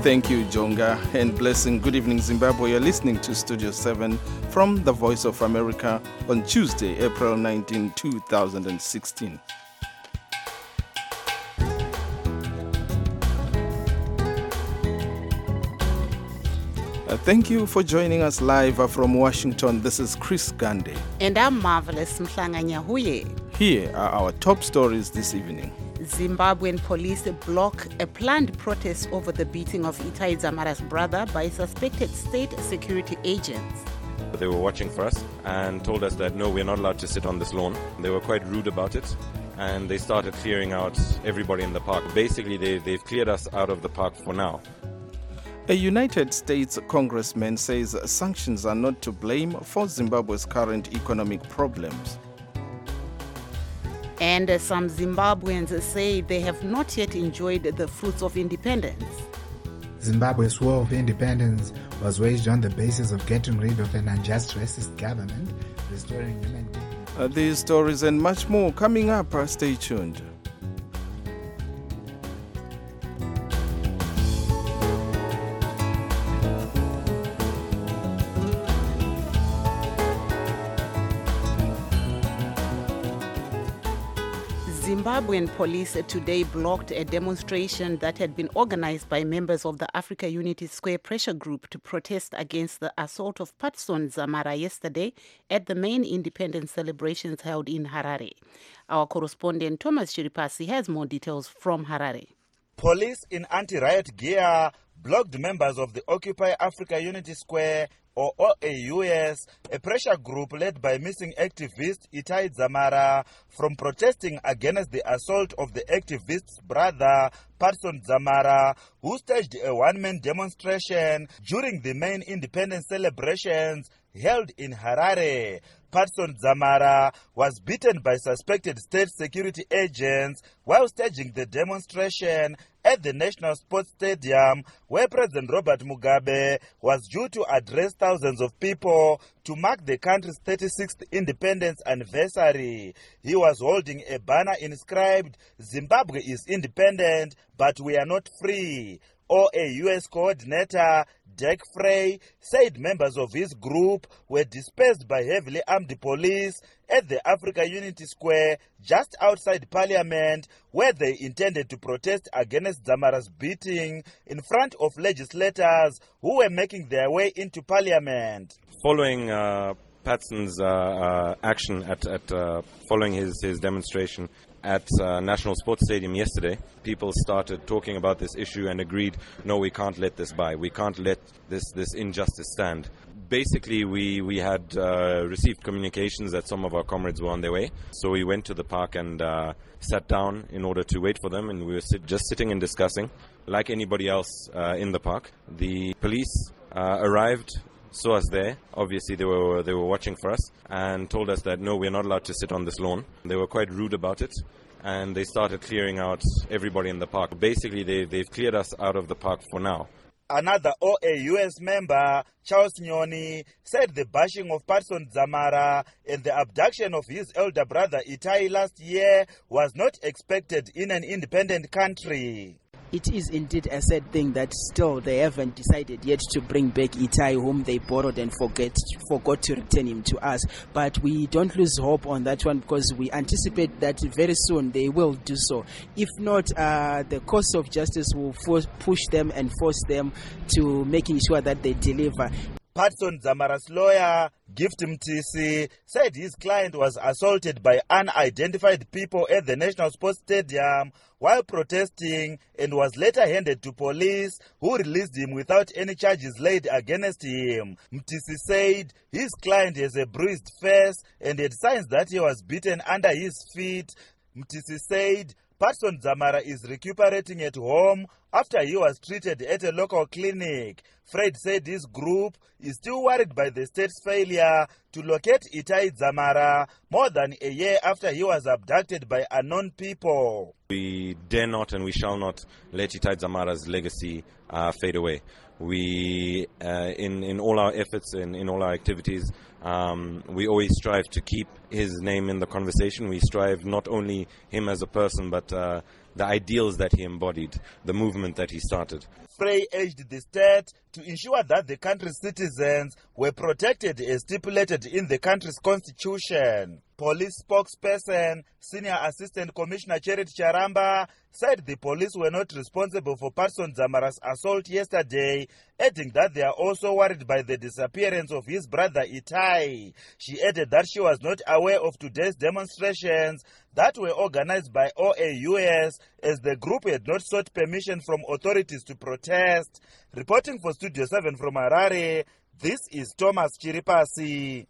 Thank you, Jonga, and blessing. Good evening, Zimbabwe. You're listening to Studio 7 from the Voice of America on Tuesday, April 19, 2016. Thank you for joining us live from Washington. This is Chris Gande. And I'm Marvelous Mhlanga Nyahuye. Here are our top stories this evening. Zimbabwean police block a planned protest over the beating of Itai Dzamara's brother by suspected state security agents. They were watching for us and told us that no, we're not allowed to sit on this lawn. They were quite rude about it and they started clearing out everybody in the park. Basically, they've cleared us out of the park for now. A United States congressman says sanctions are not to blame for Zimbabwe's current economic problems. And some Zimbabweans say they have not yet enjoyed the fruits of independence. Zimbabwe's war of independence was waged on the basis of getting rid of an unjust racist government, restoring human dignity. These stories and much more coming up. Stay tuned. Zimbabwean police today blocked a demonstration that had been organized by members of the Africa Unity Square Pressure Group to protest against the assault of Patson Dzamara yesterday at the main independence celebrations held in Harare. Our correspondent Thomas Chiripasi has more details from Harare. Police in anti-riot gear blocked members of the Occupy Africa Unity Square or OAUS, a pressure group led by missing activist Itai Dzamara, from protesting against the assault of the activist's brother, Patson Dzamara, who staged a one-man demonstration during the main independence celebrations held in Harare. Patson Dzamara was beaten by suspected state security agents while staging the demonstration at the National Sports Stadium, where President Robert Mugabe was due to address thousands of people to mark the country's 36th independence anniversary. He was holding a banner inscribed, "Zimbabwe is independent, but we are not free." OAUS coordinator Dirk Frey said members of his group were dispersed by heavily armed police at the Africa Unity Square just outside Parliament, where they intended to protest against Dzamara's beating in front of legislators who were making their way into Parliament. Following Patson's action following his demonstration at National Sports Stadium yesterday, people started talking about this issue and agreed, no, we can't let this by. We can't let this injustice stand. Basically, we had received communications that some of our comrades were on their way. So we went to the park and sat down in order to wait for them. And we were just sitting and discussing like anybody else in the park. The police arrived, saw us there. Obviously, they were watching for us and told us that, no, we're not allowed to sit on this lawn. They were quite rude about it. And they started clearing out everybody in the park. Basically, they've cleared us out of the park for now. Another OAUS member, Charles Nyoni, said the bashing of Patson Dzamara and the abduction of his elder brother Itai last year was not expected in an independent country. It is indeed a sad thing that still they haven't decided yet to bring back Itai, whom they borrowed and forgot to return him to us. But we don't lose hope on that one because we anticipate that very soon they will do so. If not, the course of justice will push them and force them to making sure that they deliver. Patson Dzamara's lawyer, Gift Mtisi, said his client was assaulted by unidentified people at the National Sports Stadium while protesting and was later handed to police, who released him without any charges laid against him. Mtisi said his client has a bruised face and had signs that he was beaten under his feet. Mtisi said Patson Dzamara is recuperating at home after he was treated at a local clinic. Fred said his group is still worried by the state's failure to locate Itai Dzamara more than a year after he was abducted by unknown people. We dare not and we shall not let Itai Dzamara's legacy fade away. We, in all our efforts and in all our activities, we always strive to keep his name in the conversation. We strive not only him as a person, but the ideals that he embodied, the movement that he started. Frey urged the state to ensure that the country's citizens were protected as stipulated in the country's constitution. Police spokesperson, Senior Assistant Commissioner Charity Charamba, said the police were not responsible for Patson Dzamara's assault yesterday, adding that they are also worried by the disappearance of his brother Itai. She added that she was not aware of today's demonstrations that were organized by OAUS as the group had not sought permission from authorities to protest. Reporting for Studio 7 from Harare, this is Thomas Chiripasi.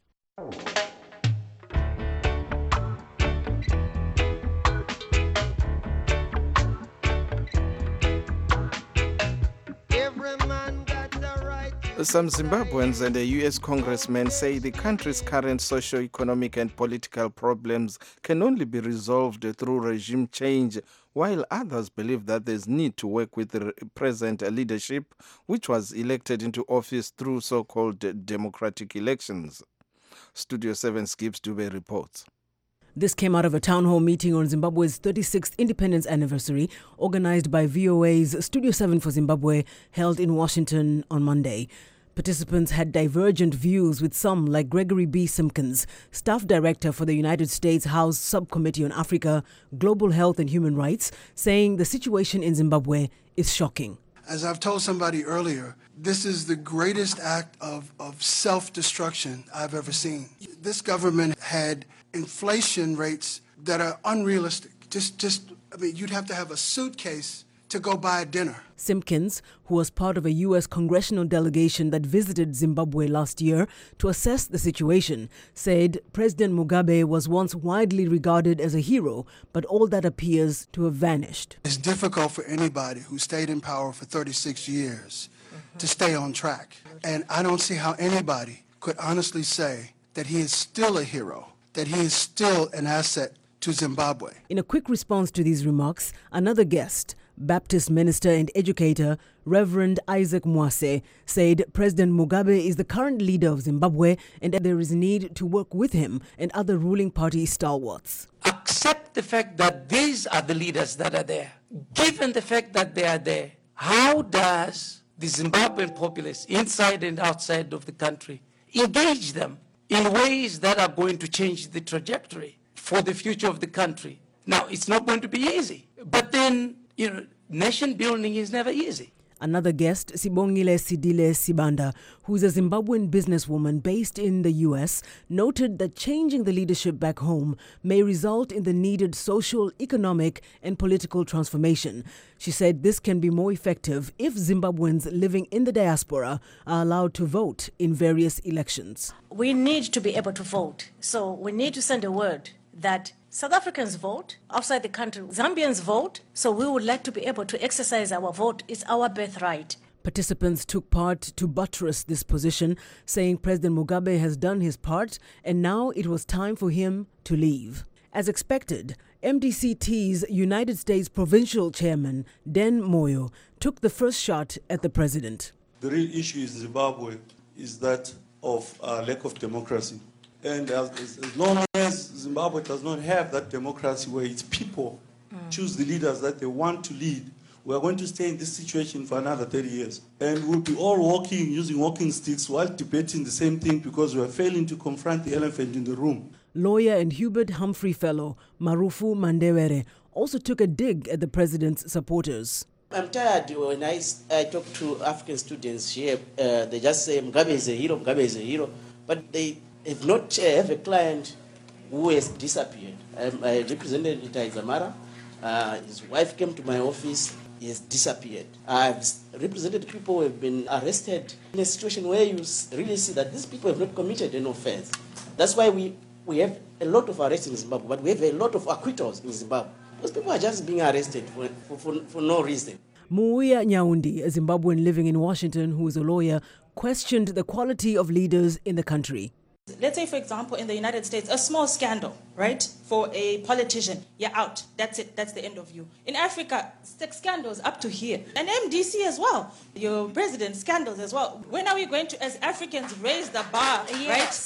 Some Zimbabweans and a U.S. congressman say the country's current socio-economic and political problems can only be resolved through regime change, while others believe that there's need to work with the present leadership, which was elected into office through so-called democratic elections. Studio 7 Skips Dube reports. This came out of a town hall meeting on Zimbabwe's 36th independence anniversary, organized by VOA's Studio 7 for Zimbabwe, held in Washington on Monday. Participants had divergent views, with some, like Gregory B. Simpkins, staff director for the United States House Subcommittee on Africa, Global Health and Human Rights, saying the situation in Zimbabwe is shocking. As I've told somebody earlier, this is the greatest act of self-destruction I've ever seen. This government had inflation rates that are unrealistic. You'd have to have a suitcase to go buy a dinner. Simpkins, who was part of a U.S. congressional delegation that visited Zimbabwe last year to assess the situation, said President Mugabe was once widely regarded as a hero, but all that appears to have vanished. It's difficult for anybody who stayed in power for 36 years to stay on track. And I don't see how anybody could honestly say that he is still a hero, that he is still an asset to Zimbabwe. In a quick response to these remarks, another guest, Baptist minister and educator Reverend Isaac Mwase, said President Mugabe is the current leader of Zimbabwe and that there is a need to work with him and other ruling party stalwarts. Accept the fact that these are the leaders that are there. Given the fact that they are there, how does the Zimbabwean populace, inside and outside of the country, engage them in ways that are going to change the trajectory for the future of the country? Now, it's not going to be easy, but then, nation building is never easy. Another guest, Sibongile Sidile Sibanda, who is a Zimbabwean businesswoman based in the U.S., noted that changing the leadership back home may result in the needed social, economic and political transformation. She said this can be more effective if Zimbabweans living in the diaspora are allowed to vote in various elections. We need to be able to vote. So we need to send a word that South Africans vote outside the country, Zambians vote, so we would like to be able to exercise our vote. It's our birthright. Participants took part to buttress this position, saying President Mugabe has done his part and now it was time for him to leave. As expected, MDC-T's United States Provincial Chairman, Den Moyo, took the first shot at the president. The real issue in Zimbabwe is that of lack of democracy. And as long as Zimbabwe does not have that democracy where its people choose the leaders that they want to lead, we are going to stay in this situation for another 30 years. And we'll be all using walking sticks while debating the same thing because we are failing to confront the elephant in the room. Lawyer and Hubert Humphrey Fellow Marufu Mandewere also took a dig at the president's supporters. I'm tired when I talk to African students here, they just say Mugabe is a hero, Mugabe is a hero, but they have not have a client who has disappeared. I represented Itai Dzamara. His wife came to my office. He has disappeared. I've represented people who have been arrested in a situation where you really see that these people have not committed any offense. That's why we have a lot of arrests in Zimbabwe, but we have a lot of acquittals in Zimbabwe. Those people are just being arrested for no reason. Muia Nyaundi, a Zimbabwean living in Washington who is a lawyer, questioned the quality of leaders in the country. Let's say, for example, in the United States, a small scandal, right, for a politician, you're out. That's it. That's the end of you. In Africa, sex scandals up to here. And MDC as well. Your president, scandals as well. When are we going to, as Africans, raise the bar, right?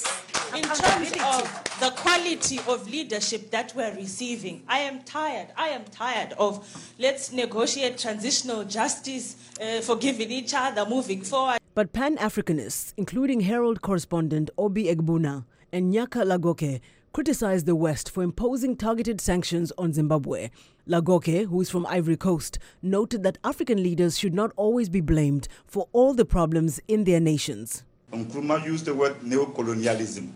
in terms of the quality of leadership that we're receiving, I am tired of let's negotiate transitional justice, forgiving each other, moving forward. But Pan-Africanists, including Herald correspondent Obi Egbuna and Nyaka Lagoke, criticized the West for imposing targeted sanctions on Zimbabwe. Lagoke, who is from Ivory Coast, noted that African leaders should not always be blamed for all the problems in their nations. Nkrumah used the word neocolonialism.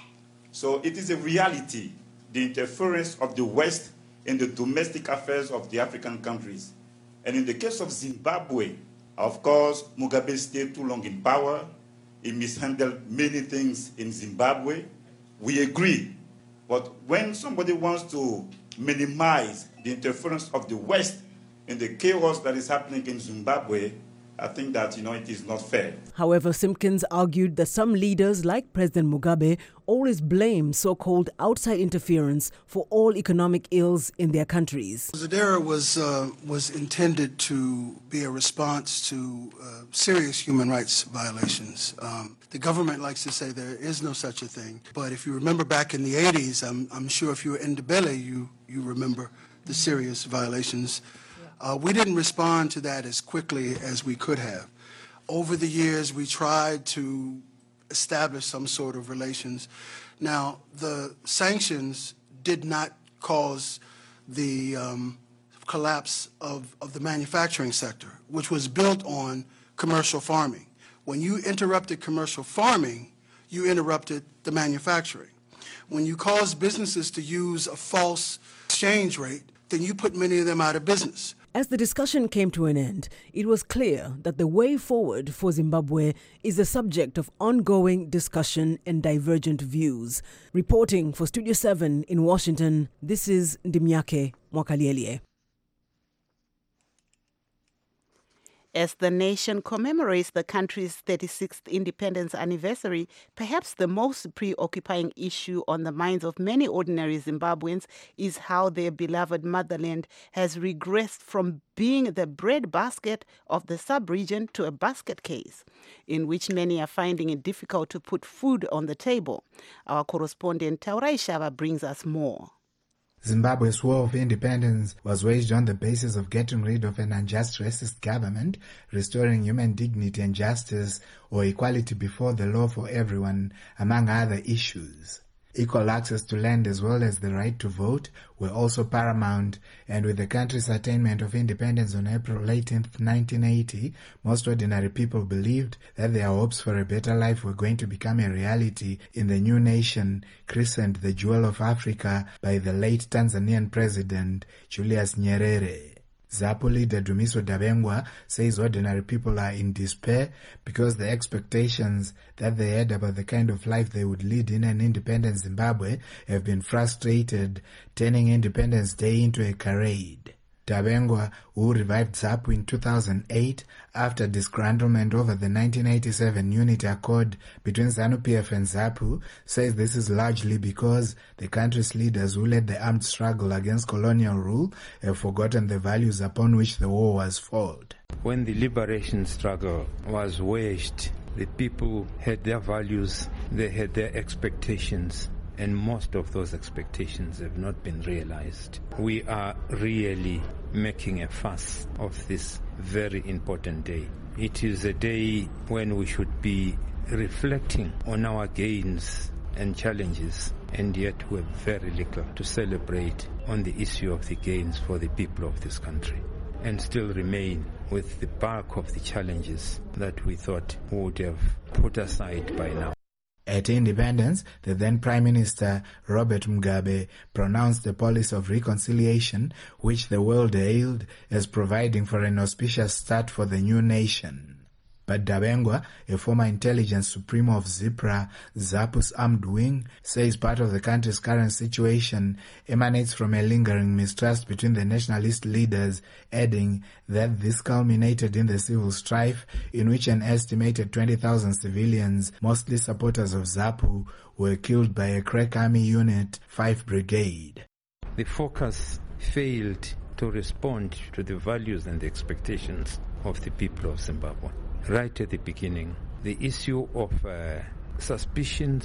So it is a reality, the interference of the West in the domestic affairs of the African countries. And in the case of Zimbabwe, of course, Mugabe stayed too long in power. He mishandled many things in Zimbabwe. We agree. But when somebody wants to minimize the interference of the West in the chaos that is happening in Zimbabwe, I think that, it is not fair. However, Simpkins argued that some leaders, like President Mugabe, always blame so-called outside interference for all economic ills in their countries. Zadera was intended to be a response to serious human rights violations. The government likes to say there is no such a thing. But if you remember back in the 80s, I'm sure if you were in Ndebele, you remember the serious violations. We didn't respond to that as quickly as we could have. Over the years, we tried to establish some sort of relations. Now, the sanctions did not cause the collapse of the manufacturing sector, which was built on commercial farming. When you interrupted commercial farming, you interrupted the manufacturing. When you cause businesses to use a false exchange rate, then you put many of them out of business. As the discussion came to an end, it was clear that the way forward for Zimbabwe is the subject of ongoing discussion and divergent views. Reporting for Studio 7 in Washington, this is Ndimyake Mwakalielie. As the nation commemorates the country's 36th independence anniversary, perhaps the most preoccupying issue on the minds of many ordinary Zimbabweans is how their beloved motherland has regressed from being the breadbasket of the sub-region to a basket case, in which many are finding it difficult to put food on the table. Our correspondent Taurai Shava brings us more. Zimbabwe's war of independence was waged on the basis of getting rid of an unjust racist government, restoring human dignity and justice, or equality before the law for everyone, among other issues. Equal access to land as well as the right to vote were also paramount, and with the country's attainment of independence on April 18, 1980, most ordinary people believed that their hopes for a better life were going to become a reality in the new nation, christened the Jewel of Africa by the late Tanzanian President Julius Nyerere. ZAPU leader Dumiso Dabengwa says ordinary people are in despair because the expectations that they had about the kind of life they would lead in an independent Zimbabwe have been frustrated, turning Independence Day into a charade. Dabengwa, who revived ZAPU in 2008 after disgruntlement over the 1987 Unity Accord between ZANU-PF and ZAPU, says this is largely because the country's leaders who led the armed struggle against colonial rule have forgotten the values upon which the war was fought. When the liberation struggle was waged, the people had their values, they had their expectations, and most of those expectations have not been realized. We are really making a fuss of this very important day. It is a day when we should be reflecting on our gains and challenges, and yet we have very little to celebrate on the issue of the gains for the people of this country, and still remain with the bulk of the challenges that we thought would have put aside by now. At independence, the then Prime Minister Robert Mugabe pronounced a policy of reconciliation which the world hailed as providing for an auspicious start for the new nation. But Dabengwa, a former intelligence supremo of ZIPRA, ZAPU's armed wing, says part of the country's current situation emanates from a lingering mistrust between the nationalist leaders, adding that this culminated in the civil strife in which an estimated 20,000 civilians, mostly supporters of ZAPU, were killed by a crack army unit, 5th Brigade. The focus failed to respond to the values and the expectations of the people of Zimbabwe. Right at the beginning, the issue of suspicions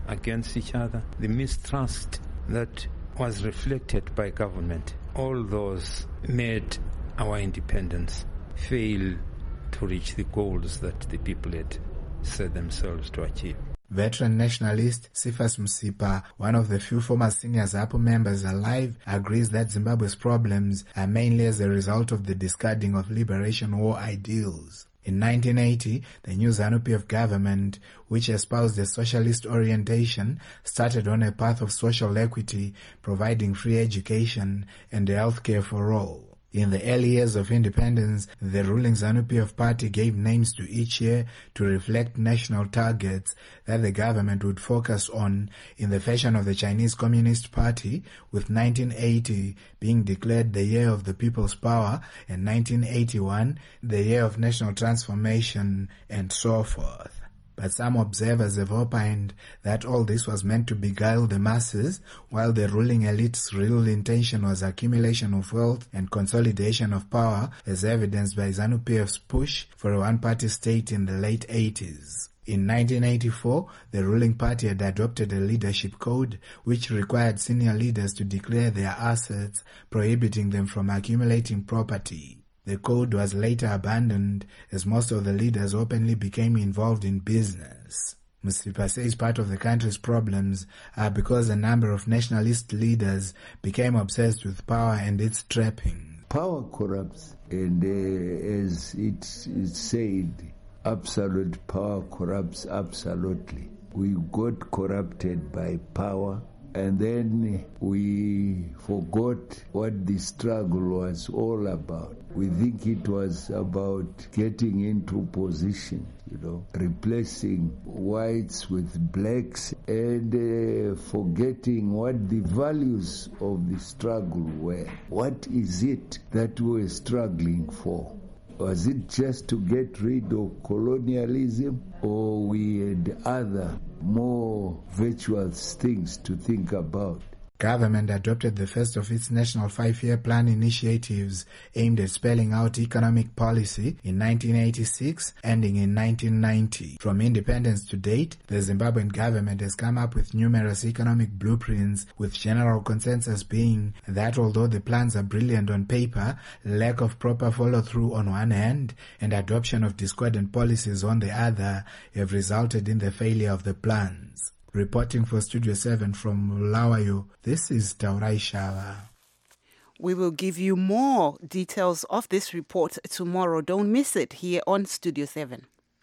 against each other, the mistrust that was reflected by government. All those made our independence fail to reach the goals that the people had set themselves to achieve. Veteran nationalist Cephas Msipa, one of the few former senior ZAPU members alive, agrees that Zimbabwe's problems are mainly as a result of the discarding of liberation war ideals. In 1980, the new ZANU-PF government, which espoused a socialist orientation, started on a path of social equity, providing free education and healthcare for all. In the early years of independence, the ruling ZANU-PF party gave names to each year to reflect national targets that the government would focus on in the fashion of the Chinese Communist Party, with 1980 being declared the year of the people's power and 1981 the year of national transformation and so forth. But some observers have opined that all this was meant to beguile the masses, while the ruling elite's real intention was accumulation of wealth and consolidation of power, as evidenced by ZANU-PF's push for a one-party state in the late 80s. In 1984, the ruling party had adopted a leadership code which required senior leaders to declare their assets, prohibiting them from accumulating property. The code was later abandoned as most of the leaders openly became involved in business. Msipa says part of the country's problems are because a number of nationalist leaders became obsessed with power and its trappings. Power corrupts, and as it's said, absolute power corrupts absolutely. We got corrupted by power, and then we forgot what the struggle was all about. We think it was about getting into position, replacing whites with blacks, and forgetting what the values of the struggle were. What is it that we were struggling for? Was it just to get rid of colonialism, or we had other, more virtuous things to think about? Government adopted the first of its national 5-year plan initiatives aimed at spelling out economic policy in 1986, ending in 1990. From independence to date, the Zimbabwean government has come up with numerous economic blueprints, with general consensus being that although the plans are brilliant on paper, lack of proper follow-through on one hand and adoption of discordant policies on the other have resulted in the failure of the plans. Reporting for Studio 7 from Bulawayo, this is Taurai Shava. We will give you more details of this report tomorrow. Don't miss it here on Studio 7.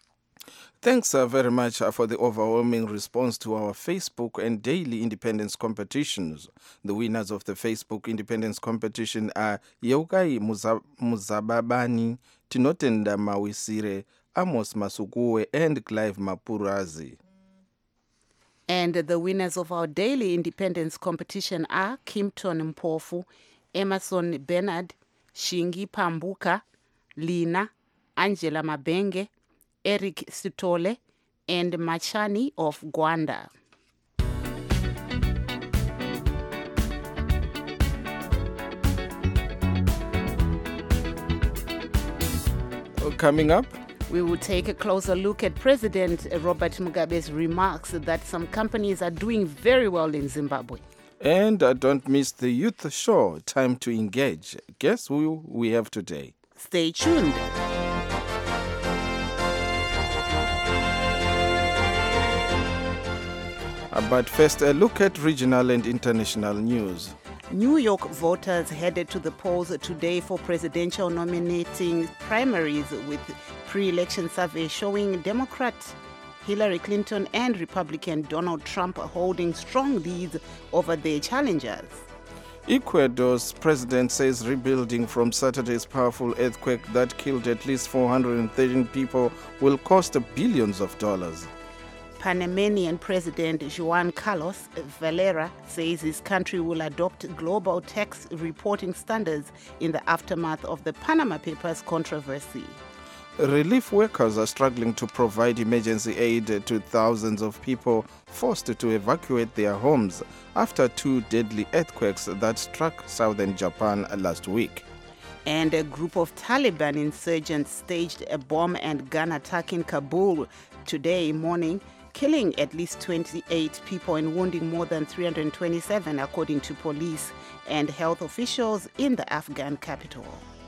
Thanks very much for the overwhelming response to our Facebook and daily independence competitions. The winners of the Facebook independence competition are Yogai Muzababani, Tinotenda Mawisire, Amos Masukuwe, and Clive Mapurazi. And the winners of our daily independence competition are Kimpton Mpofu, Emerson Bernard, Shingi Pambuka, Lina, Angela Mabenge, Eric Sitole, and Machani of Gwanda. Coming up, we will take a closer look at President Robert Mugabe's remarks that some companies are doing very well in Zimbabwe. And don't miss the youth show, Time to Engage. Guess who we have today? Stay tuned. But first, a look at regional and international news. New York voters headed to the polls today for presidential nominating primaries, with pre-election surveys showing Democrat Hillary Clinton and Republican Donald Trump holding strong leads over their challengers. Ecuador's president says rebuilding from Saturday's powerful earthquake that killed at least 413 people will cost billions of dollars. Panamanian President Juan Carlos Valera says his country will adopt global tax reporting standards in the aftermath of the Panama Papers controversy. Relief workers are struggling to provide emergency aid to thousands of people forced to evacuate their homes after 2 deadly earthquakes that struck southern Japan last week. And a group of Taliban insurgents staged a bomb and gun attack in Kabul today morning, killing at least 28 people and wounding more than 327, according to police and health officials in the Afghan capital.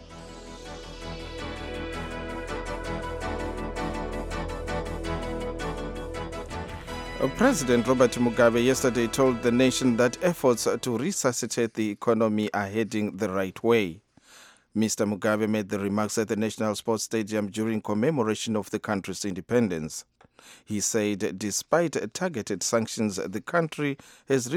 President Robert Mugabe yesterday told the nation that efforts to resuscitate the economy are heading the right way. Mr. Mugabe made the remarks at the National Sports Stadium during commemoration of the country's independence. He said despite targeted sanctions, the country has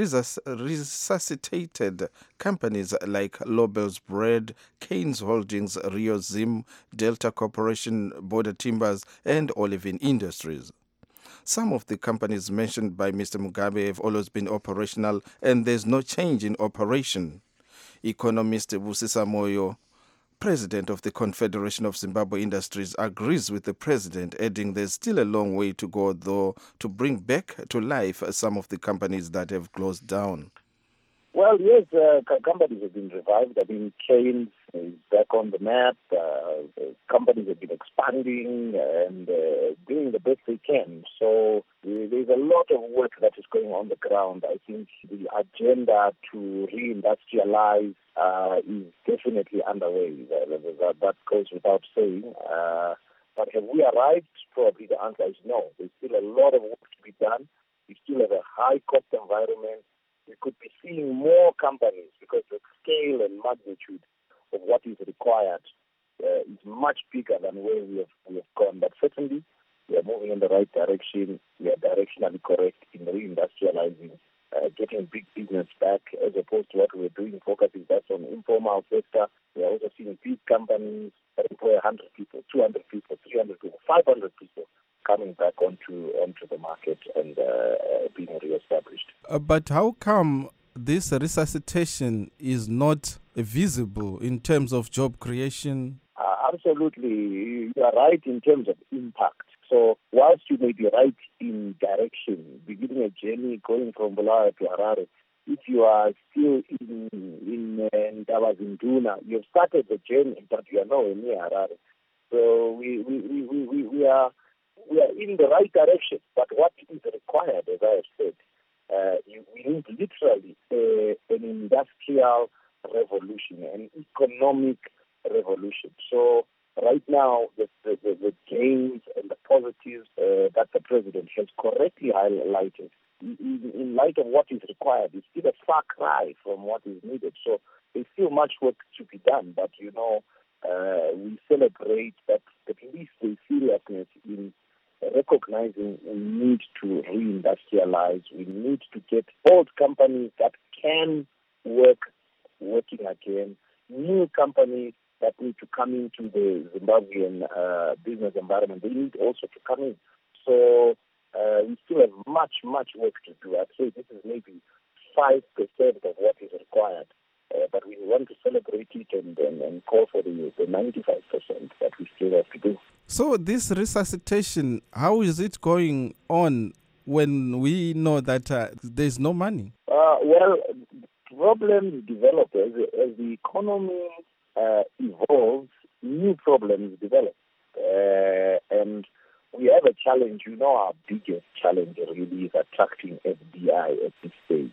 resuscitated companies like Lobel's Bread, Keynes Holdings, Rio Zim, Delta Corporation, Border Timbers, and Olivine Industries. Some of the companies mentioned by Mr. Mugabe have always been operational, and there's no change in operation. Economist Busisa Moyo, president of the Confederation of Zimbabwe Industries, agrees with the president, adding there's still a long way to go, though, to bring back to life some of the companies that have closed down. Well, yes, companies have been revived. I mean, Keynes is back on the map. Companies have been expanding and doing the best they can. So there's a lot of work that is going on the ground. I think the agenda to reindustrialize is definitely underway. That goes without saying. But have we arrived? Probably the answer is no. There's still a lot of work to be done. We still have a high-cost environment. We could be seeing more companies because the scale and magnitude of what is required is much bigger than where we have gone. But certainly, we are moving in the right direction. We are directionally correct in reindustrializing, getting big business back, as opposed to what we're doing, focusing that's on informal sector. We are also seeing big companies that employ 100 people, 200 people, 300 people, 500 people coming back onto the market and being reestablished. But how come this resuscitation is not visible in terms of job creation? Absolutely. You are right in terms of impact. So whilst you may be right in direction, beginning a journey going from Bulawayo to Harare, if you are still in Ndabazinduna, you've started the journey, but you are nowhere near Harare. So we are in the right direction, but what is required, as I have said, we need literally an industrial revolution, an economic revolution. So right now, the gains and the positives that the president has correctly highlighted, in light of what is required, is still a far cry from what is needed. So there's still much work to be done, but we celebrate that at least the seriousness in recognizing we need to reindustrialize. We need to get old companies that can working again, new companies that need to come into the Zimbabwean business environment. They need also to come in. So we still have much work to do. I'd say this is maybe 5% of what is required. But we want to celebrate it and call for the 95% that we still have to do. So this resuscitation, how is it going on when we know that there's no money? Well, problems develop as the economy evolves, new problems develop. And we have a challenge. Our biggest challenge really is attracting FDI at this stage.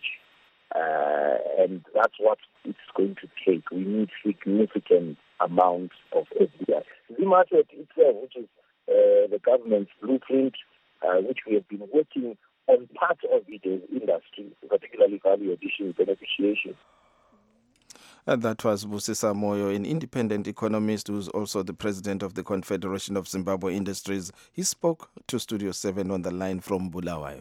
And that's what it's going to take. We need significant amounts of FDI. ZimAssets itself, which is the government's blueprint, which we have been working on part of it as industry, particularly value addition, beneficiation. That was Busisa Moyo, an independent economist who's also the president of the Confederation of Zimbabwe Industries. He spoke to Studio 7 on the line from Bulawayo.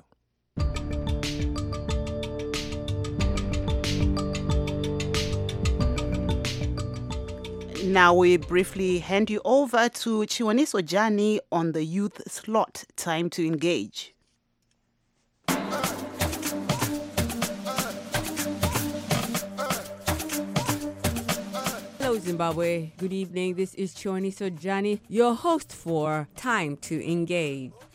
Now we briefly hand you over to Chiwaniso Jani on the youth slot. Time to engage. Hello Zimbabwe, good evening. This is Chiwaniso Jani, your host for Time to Engage.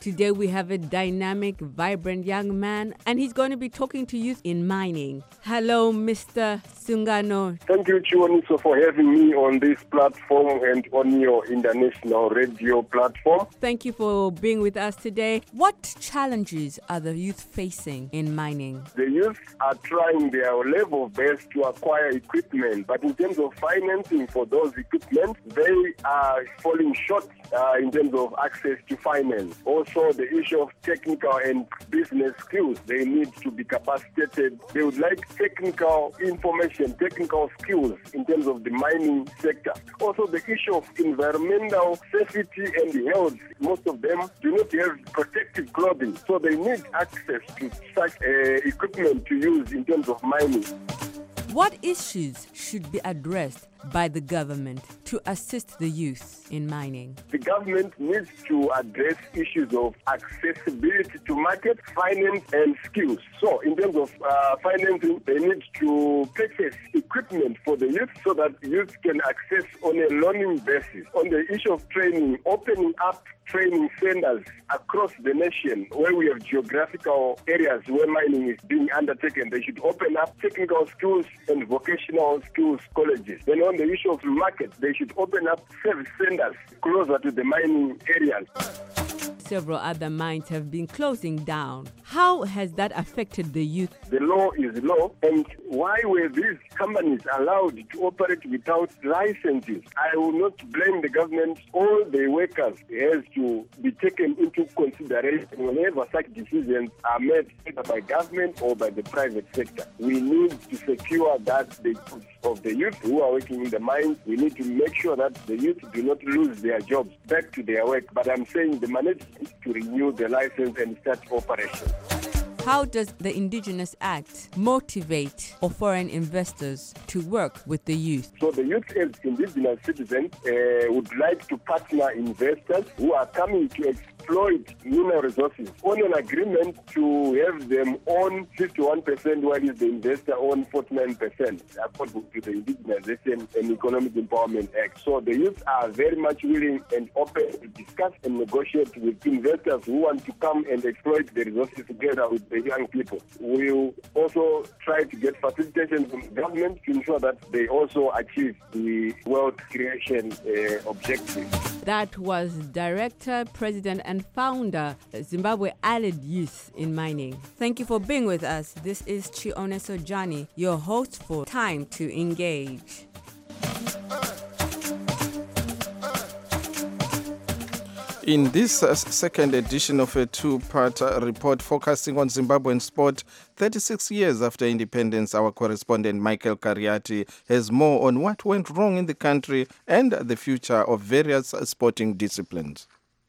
Today we have a dynamic, vibrant young man, and he's going to be talking to youth in mining. Hello, Mr. Sungano. Thank you, Chioniso, for having me on this platform and on your international radio platform. Thank you for being with us today. What challenges are the youth facing in mining? The youth are trying their level best to acquire equipment, but in terms of financing for those equipment, they are falling short in terms of access to finance. Also, the issue of technical and business skills, they need to be capacitated. They would like technical information, technical skills in terms of the mining sector. Also, the issue of environmental safety and health, most of them do not have protective clothing, so they need access to such equipment to use in terms of mining. What issues should be addressed by the government to assist the youth in mining? The government needs to address issues of accessibility to market, finance, and skills. So, in terms of financing, they need to purchase equipment for the youth so that youth can access on a learning basis. On the issue of training, opening up training centers across the nation where we have geographical areas where mining is being undertaken. They should open up technical skills and vocational skills colleges. Then on the issue of market, they should open up service centers closer to the mining areas. Several other mines have been closing down. How has that affected the youth? The law is law, and why were these companies allowed to operate without licenses? I will not blame the government. All the workers has to be taken into consideration whenever such decisions are made either by government or by the private sector. We need to secure that the goods of the youth who are working in the mines, we need to make sure that the youth do not lose their jobs back to their work. But I'm saying the management to renew the license and start operations. How does the Indigenous Act motivate foreign investors to work with the youth? So the youth as indigenous citizens would like to partner investors who are coming to exploit mineral resources on an agreement to have them own 51% while the investor own 49% according to the Indigenization and Economic Empowerment Act. So the youth are very much willing and open to discuss and negotiate with investors who want to come and exploit the resources together with the young people. We will also try to get facilitation from the government to ensure that they also achieve the wealth creation objective. That was Director, President and Founder, Zimbabwe Allied Youth in Mining. Thank you for being with us. This is Chioneso Johnny, your host for Time to Engage. In this second edition of a two-part report focusing on Zimbabwean sport, 36 years after independence, our correspondent Michael Kariati has more on what went wrong in the country and the future of various sporting disciplines.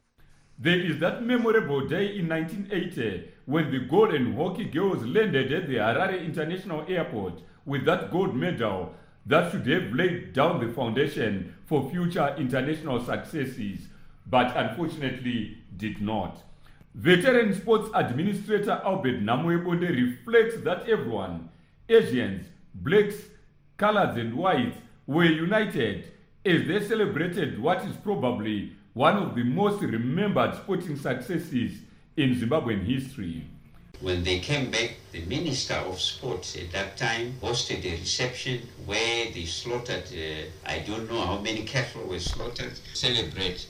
There is that memorable day in 1980 when the Golden Hockey Girls landed at the Harare International Airport with that gold medal that should have laid down the foundation for future international successes, but unfortunately did not. Veteran Sports Administrator Albert Namwebonde reflects that everyone, Asians, blacks, coloreds and whites, were united as they celebrated what is probably one of the most remembered sporting successes in Zimbabwean history. When they came back, the Minister of Sports at that time hosted a reception where they slaughtered, I don't know how many cattle were slaughtered, to celebrate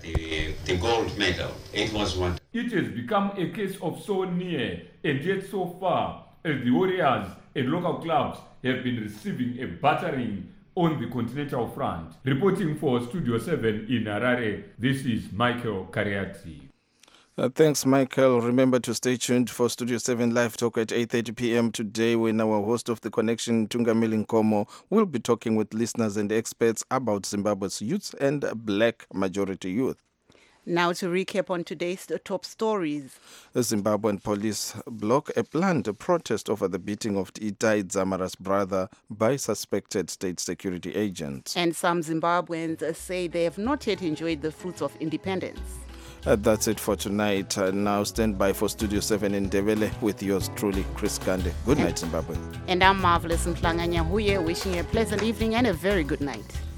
the gold medal. It was one. It has become a case of so near and yet so far as the Warriors and local clubs have been receiving a battering on the continental front. Reporting for Studio 7 in Harare, this is Michael Kariati. Thanks, Michael. Remember to stay tuned for Studio 7 Live Talk at 8:30 p.m. today when our host of The Connection, Tungamili Nkomo, will be talking with listeners and experts about Zimbabwe's youth and black majority youth. Now to recap on today's top stories. The Zimbabwean police block a planned protest over the beating of Itai Dzamara's brother by suspected state security agents. And some Zimbabweans say they have not yet enjoyed the fruits of independence. That's it for tonight. Now stand by for Studio 7 in Ndebele with yours truly, Chris Kande. Good night, Zimbabwe. And I'm Marvelous Mhlanganya Huye, wishing you a pleasant evening and a very good night.